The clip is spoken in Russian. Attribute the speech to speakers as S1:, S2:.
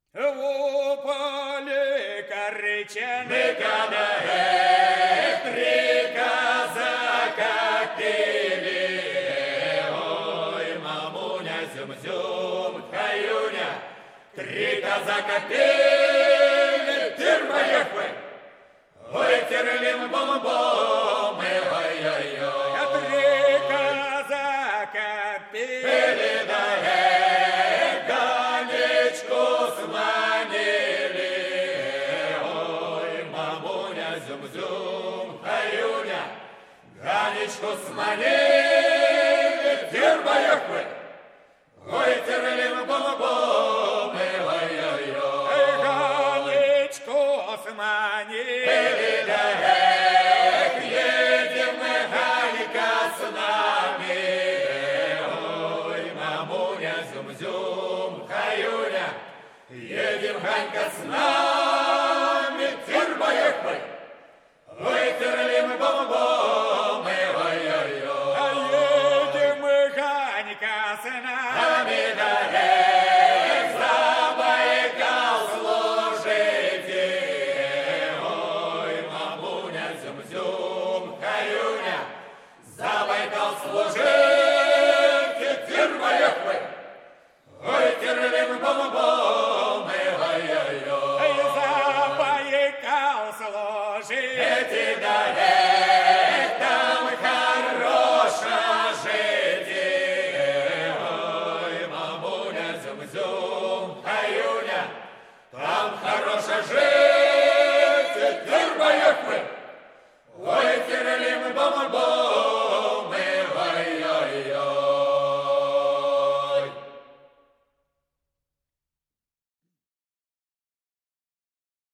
S1: У поле корычаны
S2: Три казака пили, ой, мамуня, зюм-зюм, каюня. Три казака пили, тир-поехали, ой, тирлим-бом-бом, ой-ой-ой.
S1: Три казака пили,
S2: ганечку сманили, ой, мамуня, зюм-зюм, каюня. Ганечку сманили, тир-поехали, ой, тирлим-бом-бом, ой-ой-ой.
S1: Ганечку сманили,
S2: Едем мы, Ганька, с нами, ой, мамуня, зюм-зюм, каюня. Едем, Ганька, с нами.